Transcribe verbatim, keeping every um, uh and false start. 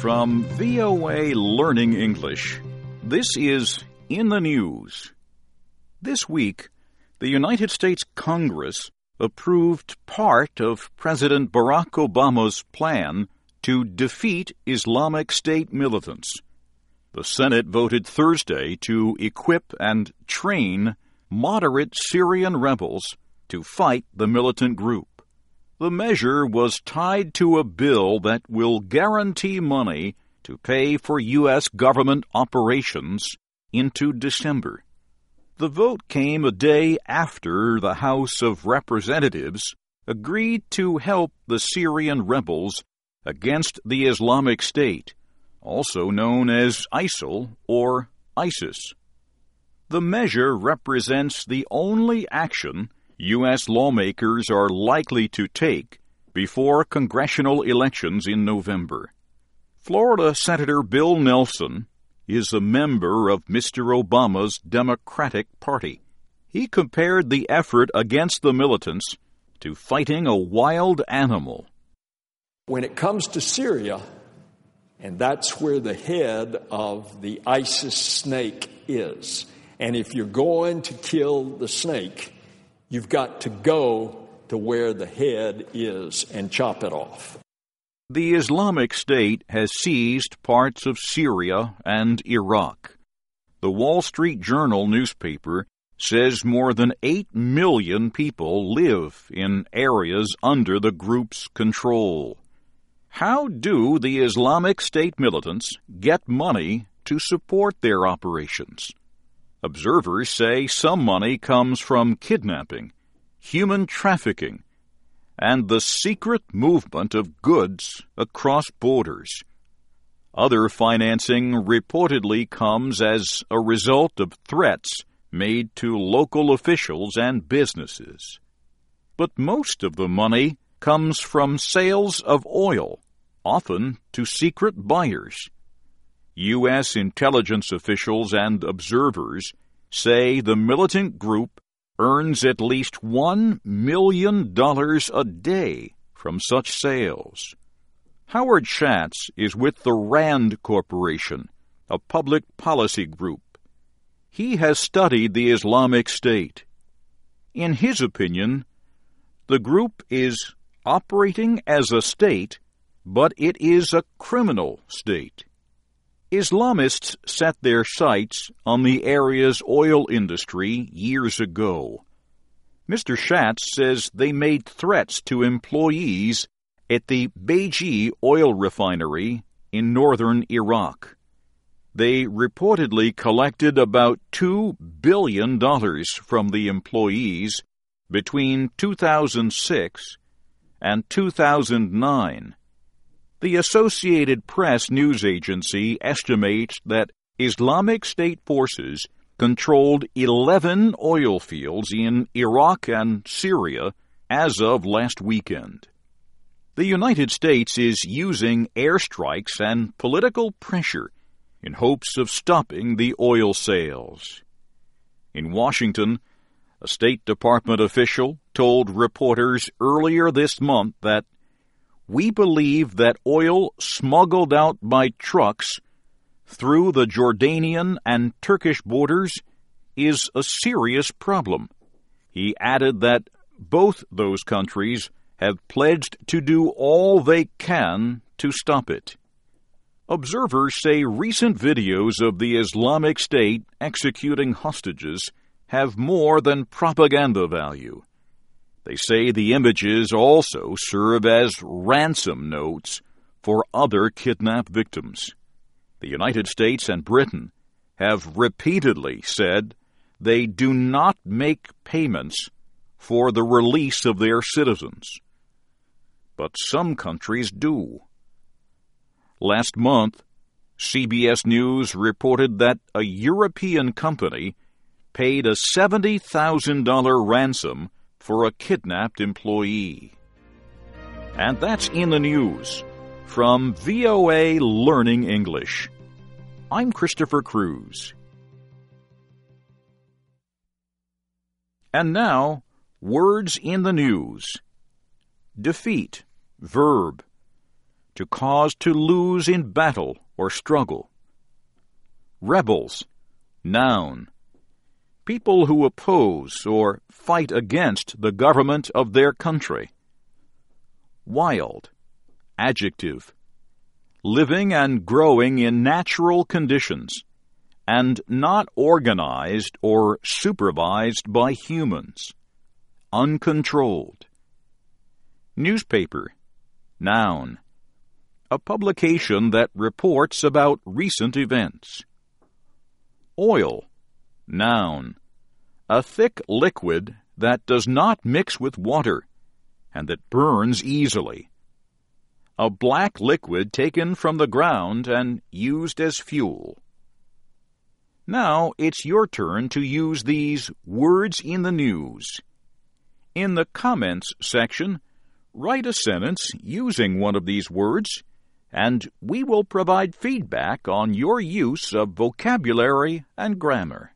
From V O A Learning English, this is In the News. This week, the United States Congress approved part of President Barack Obama's plan to defeat Islamic State militants. The Senate voted Thursday to equip and train moderate Syrian rebels to fight the militant group. The measure was tied to a bill that will guarantee money to pay for U S government operations into December. The vote came a day after the House of Representatives agreed to help the Syrian rebels against the Islamic State, also known as ISIL or ISIS. The measure represents the only action U S lawmakers are likely to take before congressional elections in November. Florida Senator Bill Nelson is a member of Mister Obama's Democratic Party. He compared the effort against the militants to fighting a wild animal. When it comes to Syria, and that's where the head of the ISIS snake is, and if you're going to kill the snake, you've got to go to where the head is and chop it off. The Islamic State has seized parts of Syria and Iraq. The Wall Street Journal newspaper says more than eight million people live in areas under the group's control. How do the Islamic State militants get money to support their operations? Observers say some money comes from kidnapping, human trafficking, and the secret movement of goods across borders. Other financing reportedly comes as a result of threats made to local officials and businesses. But most of the money comes from sales of oil, often to secret buyers. U S intelligence officials and observers say the militant group earns at least one million dollars a day from such sales. Howard Schatz is with the RAND Corporation, a public policy group. He has studied the Islamic State. In his opinion, the group is operating as a state, but it is a criminal state. Islamists set their sights on the area's oil industry years ago. Mister Schatz says they made threats to employees at the Beji oil refinery in northern Iraq. They reportedly collected about two billion dollars from the employees between two thousand six and two thousand nine. The Associated Press news agency estimates that Islamic State forces controlled eleven oil fields in Iraq and Syria as of last weekend. The United States is using airstrikes and political pressure in hopes of stopping the oil sales. In Washington, a State Department official told reporters earlier this month that we believe that oil smuggled out by trucks through the Jordanian and Turkish borders is a serious problem. He added that both those countries have pledged to do all they can to stop it. Observers say recent videos of the Islamic State executing hostages have more than propaganda value. They say the images also serve as ransom notes for other kidnapped victims. The United States and Britain have repeatedly said they do not make payments for the release of their citizens. But some countries do. Last month, C B S News reported that a European company paid a seventy thousand dollars ransom for a kidnapped employee. And that's In the News from V O A Learning English. I'm Christopher Cruz. And now, words in the news. Defeat, verb. to cause to lose in battle or struggle. Rebels, noun. People who oppose or fight against the government of their country. Wild, adjective. Living and growing in natural conditions, and not organized or supervised by humans. Uncontrolled. Newspaper, noun. A publication that reports about recent events. Oil, noun. A thick liquid that does not mix with water and that burns easily. A black liquid taken from the ground and used as fuel. Now it's your turn to use these words in the news. In the comments section, write a sentence using one of these words, and we will provide feedback on your use of vocabulary and grammar.